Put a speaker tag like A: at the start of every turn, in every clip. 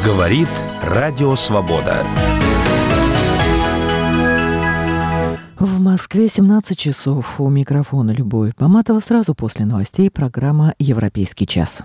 A: Говорит Радио Свобода.
B: В Москве 17 часов. У микрофона Любовь Баматова. Сразу после новостей программа «Европейский час».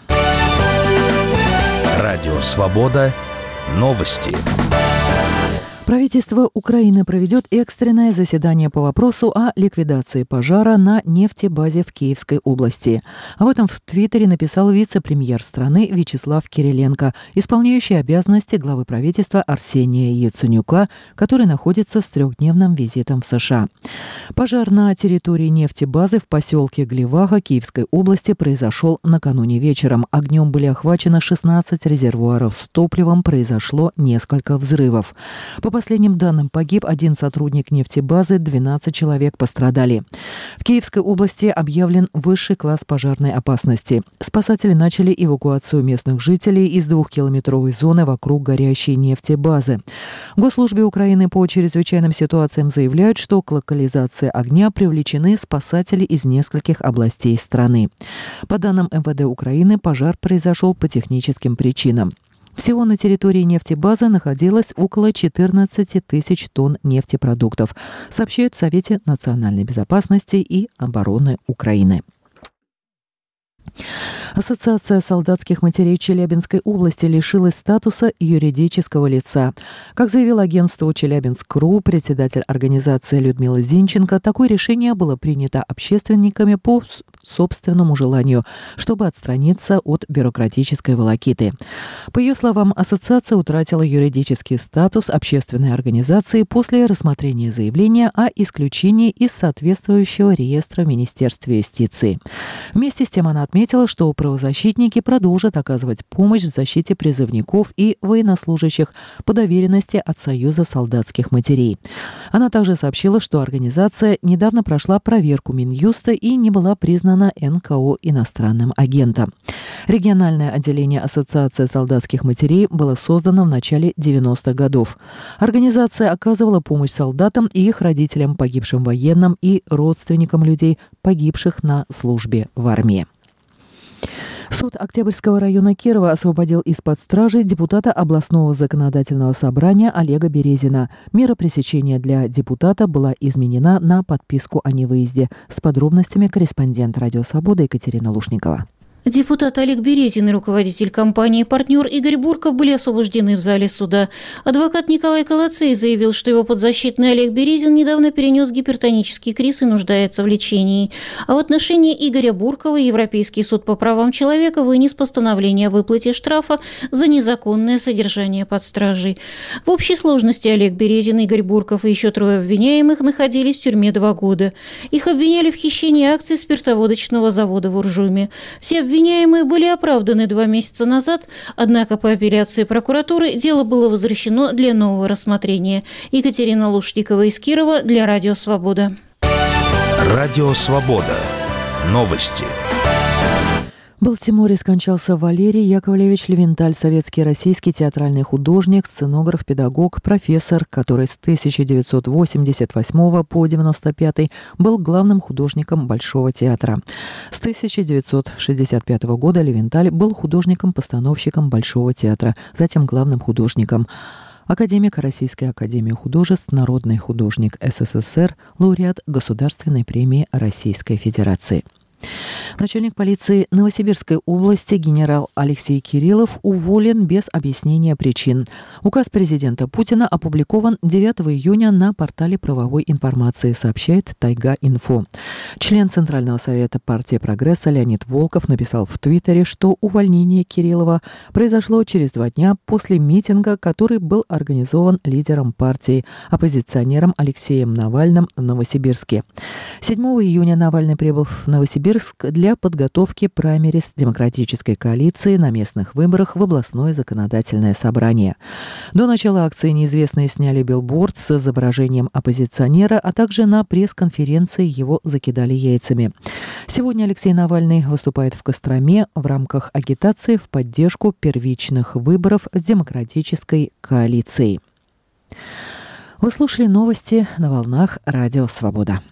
A: Радио Свобода. Новости.
B: Правительство Украины проведет экстренное заседание по вопросу о ликвидации пожара на нефтебазе в Киевской области. Об этом в Твиттере написал вице-премьер страны Вячеслав Кириленко, исполняющий обязанности главы правительства Арсения Яценюка, который находится с трехдневным визитом в США. Пожар на территории нефтебазы в поселке Глеваха Киевской области произошел накануне вечером. Огнем были охвачены 16 резервуаров с топливом, произошло несколько взрывов. По последним данным, погиб один сотрудник нефтебазы, 12 человек пострадали. В Киевской области объявлен высший класс пожарной опасности. Спасатели начали эвакуацию местных жителей из 2-километровой зоны вокруг горящей нефтебазы. В Госслужбе Украины по чрезвычайным ситуациям заявляют, что к локализации огня привлечены спасатели из нескольких областей страны. По данным МВД Украины, пожар произошел по техническим причинам. Всего на территории нефтебазы находилось около 14 тысяч тонн нефтепродуктов, сообщают в Совете национальной безопасности и обороны Украины. Ассоциация солдатских матерей Челябинской области лишилась статуса юридического лица. Как заявил агентству «Челябинск.ру» председатель организации Людмила Зинченко, такое решение было принято общественниками по собственному желанию, чтобы отстраниться от бюрократической волокиты. По ее словам, ассоциация утратила юридический статус общественной организации после рассмотрения заявления о исключении из соответствующего реестра Министерства юстиции. Вместе с тем она отметила, что правозащитники продолжат оказывать помощь в защите призывников и военнослужащих по доверенности от Союза солдатских матерей. Она также сообщила, что организация недавно прошла проверку Минюста и не была признана НКО иностранным агентом. Региональное отделение Ассоциации солдатских матерей было создано в начале 90-х годов. Организация оказывала помощь солдатам и их родителям, погибшим военным, и родственникам людей, погибших на службе в армии. Суд Октябрьского района Кирова освободил из-под стражи депутата областного законодательного собрания Олега Березина. Мера пресечения для депутата была изменена на подписку о невыезде. С подробностями корреспондент «Радио Свобода» Екатерина Лушникова.
C: Депутат Олег Березин и руководитель компании «Партнер» Игорь Бурков были освобождены в зале суда. Адвокат Николай Колоцей заявил, что его подзащитный Олег Березин недавно перенес гипертонический криз и нуждается в лечении. А в отношении Игоря Буркова Европейский суд по правам человека вынес постановление о выплате штрафа за незаконное содержание под стражей. В общей сложности Олег Березин, Игорь Бурков и еще 3 обвиняемых находились в тюрьме 2 года. Их обвиняли в хищении акций спиртоводочного завода в Уржуме. Все обвиняемые были оправданы 2 месяца назад, однако по апелляции прокуратуры дело было возвращено для нового рассмотрения. Екатерина Лушникова из Кирова для Радио Свобода.
A: Радио Свобода. Новости.
B: В Балтиморе скончался Валерий Яковлевич Левенталь, советский российский театральный художник, сценограф, педагог, профессор, который с 1988 по 1995 был главным художником Большого театра. С 1965 года Левенталь был художником-постановщиком Большого театра, затем главным художником. Академик Российской академии художеств, народный художник СССР, лауреат Государственной премии Российской Федерации. Начальник полиции Новосибирской области генерал Алексей Кириллов уволен без объяснения причин. Указ президента Путина опубликован 9 июня на портале правовой информации, сообщает Тайга-Инфо. Член Центрального совета партии «Прогресса» Леонид Волков написал в Твиттере, что увольнение Кириллова произошло через 2 дня после митинга, который был организован лидером партии, оппозиционером Алексеем Навальным в Новосибирске. 7 июня Навальный прибыл в Новосибирск для подготовки праймериз демократической коалиции на местных выборах в областное законодательное собрание. До начала акции неизвестные сняли билборд с изображением оппозиционера, а также на пресс-конференции его закидали яйцами. Сегодня Алексей Навальный выступает в Костроме в рамках агитации в поддержку первичных выборов с демократической коалицией. Вы слушали новости на волнах Радио Свобода.